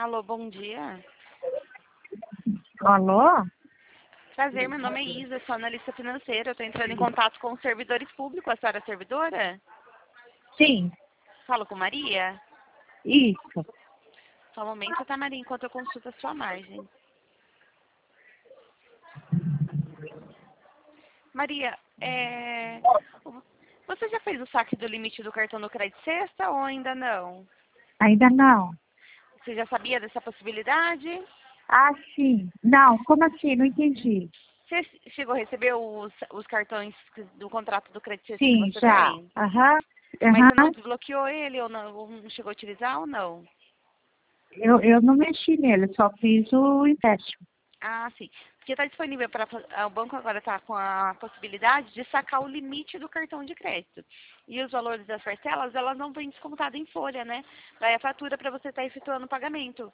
Alô, bom dia. Alô? Prazer, meu nome é Isa, sou analista financeira. Eu estou entrando em contato com os servidores públicos. A senhora é servidora? Sim, Falo com Maria? isso. Só um momento, tá, Maria, enquanto eu consulto a sua margem. Maria, você já fez o saque do limite do cartão do Crédito Sexta ou ainda não? Ainda não. Você já sabia dessa possibilidade? Ah, sim. Não, como assim? Não entendi. Você chegou a receber os cartões do contrato do Crédito Sexta que Sim, você já. tem? Aham. Mas você não Aham. desbloqueou ele ou não chegou a utilizar ou não? Eu não mexi nele, só fiz o empréstimo. Ah, sim. Porque está disponível para o banco agora está com a possibilidade de sacar o limite do cartão de crédito. E os valores das parcelas, elas não vêm descontadas em folha, né? Vai a fatura para você estar efetuando o pagamento.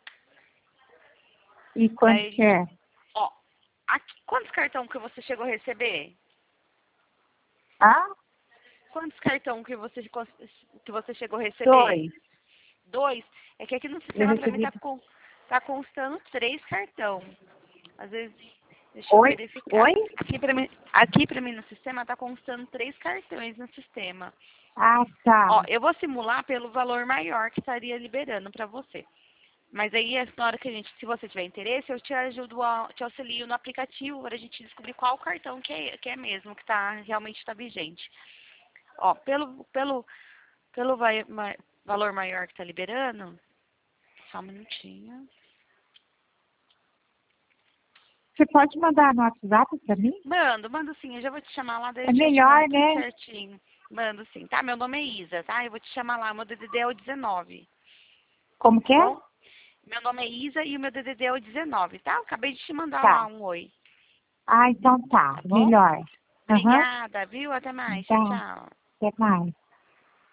E quanto Daí a que gente, é? ó, quantos cartão que você chegou a receber? Ah, Quantos cartão que você chegou a receber? 2. Dois? É que aqui no Eu sistema para mim recebi tá constando 3 cartão. Às vezes, deixa eu 8. verificar. Oi? Aqui pra mim no sistema tá constando 3 cartões no sistema. Ah, tá. Ó, eu vou simular pelo valor maior que estaria liberando para você. Mas aí, na hora que se você tiver interesse, eu te ajudo, te auxilio no aplicativo para a gente descobrir qual cartão que é mesmo, que realmente está vigente. Ó, pelo valor maior que está liberando, só um minutinho. Você pode mandar no WhatsApp para mim? Mando sim, eu já vou te chamar lá, daí É eu já te mando melhor, tudo né? certinho. Mando sim, tá? Meu nome é Isa, tá? Eu vou te chamar lá, meu DDD é o 19, Como tá que é? bom? Meu nome é Isa e o meu DDD é o 19, tá? Eu acabei de te mandar lá Tá. um oi, Ah, então tá. tá bom? Melhor. Aham. Obrigada, viu? Até mais. Tchau, Tá. tchau. Até mais.